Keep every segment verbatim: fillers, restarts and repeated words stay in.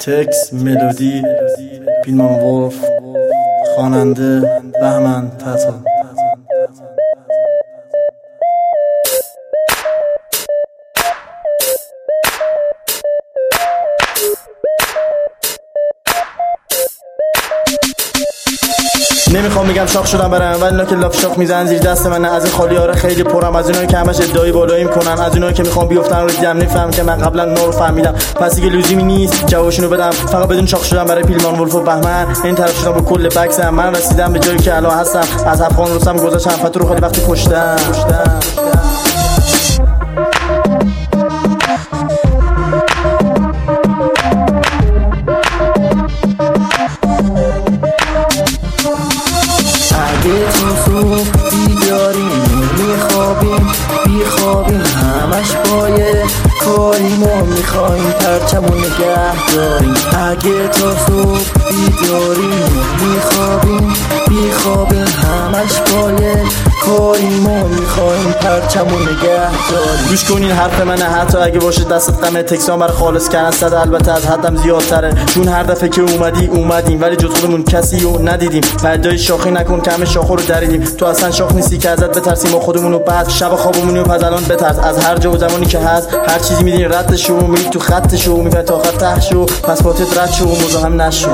تکس، ملودی پیلمان ولف، خواننده بهمن تتا. نمیخوام بگم شاخ شدم برم، ولی اینا که لاف شاخ میزنن زیر دست من. از این خالی آره خیلی پرم، از اینایی که همش ادعای بالایی میکنن، از اینایی که میخوام بیافتن رو دیدم نمیفهم که من قبلا اونا رو فهمیدم. پس دیگه لزومی نیست جوابشونو بدم، فقط بدون شاخ شدم برای پیلمان ولف و بهمن. این طرف شدم با کل بکسم، من رسیدم به جایی که الان هستم. از افغان رستم گذاشتم، فتو رو خیلی وقتی کشتم. اگه تو صبح بیداریم میخوابیم بیخوابیم، همش بایه کاریم و میخواییم پرچمو نگه داریم. اگه تا صبح بیداریم میخوابیم بیخوابیم، همش بایه کاریم و میخواییم پرچمو نگه داریم. گوش کنین حرف منه، حتی اگه باشه دستت غمه. تکسان برای خالص کردن صد البته از حدم زیادتره، چون هر دفعه که اومدی اومدیم ولی جز خودمون کسی رو ندیدیم. پردای شاخی نکن که همه شاخو رو دریدیم. تو اصلا شاخ نیستی که ازت بترسیم، ما خودمونو بعد شب خوابمونی و پس الان بترس. از هر جا و زمانی که هست هر چیزی میدین ردشو، میری تو خطشو میبری تا خط تهشو، پس باتت رد شو و مزاحم نشو.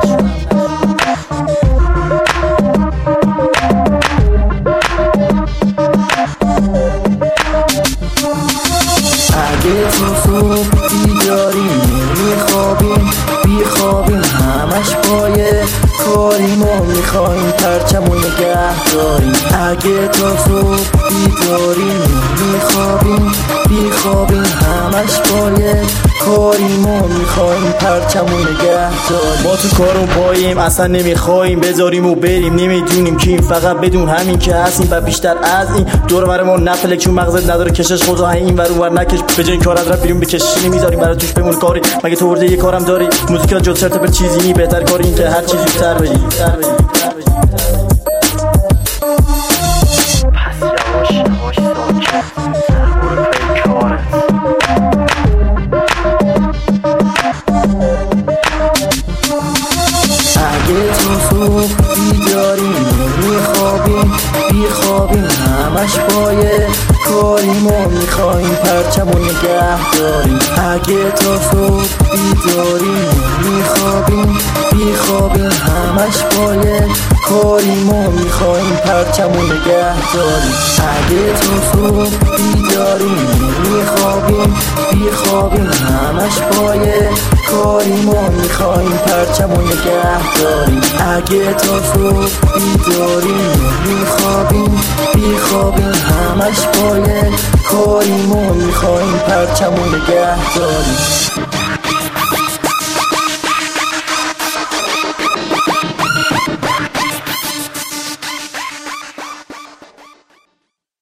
اگه تو صبح بیداریم میخوابیم بیخوابیم، همش بایه کاریم و میخواییم پرچمو نگه داریم. اگه تا صبح بیداریم میخوابیم بیخوابیم، همش بایه کاریم و میخواییم پرچمو نگه داریم. ما تو کارون پاییم، اصلا نمیخواییم بذاریم و بریم، نمیدونیم کیم، فقط بدون همین که هستیم و بیشتر از این. دور بر ما نفلک چون مغزت نداره کشش خدا این ور اون ور نکش. به جای این کار از راه بیرون بکشی نمیذاریم برای توش بمون کاری. مگه تو ورده یه کارم داری؟ موزیکات جز چرت بر چیزی نی، بهتر کاری این که هر چیزی بیشتر بگی. اگه تو صبح بیداریم میخوابیم بیخوابیم، همش بایه کاریم و میخواییم پرچمو نگه داریم. اگه تا صبح بیداریم میخوابیم بیخوابیم، همش بایه کاریم و میخواییم پرچمو نگه داریم. اگه تو صبح بیداریم میخوابیم بیخوابیم، همش بایه کاریم و میخواییم پرچمو نگه داریم. اگه تا صبح بیداریم میخوابیم بیخوابیم، همش بایه کاریم و میخواییم پرچمو نگه داریم.